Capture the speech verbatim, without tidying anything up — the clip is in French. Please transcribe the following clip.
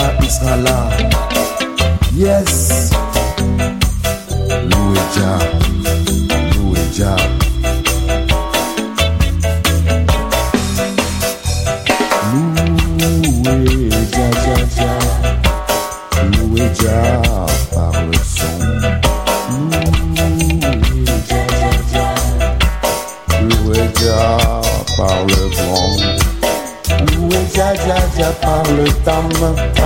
il sera là. Yes. Loué Jah, loué Jah. Loué Jah, Jah, Jah. Loué Jah par le son. Loué Jah, Jah, Jah. Loué Jah par le vent. Loué Jah, Jah, Jah par le tam.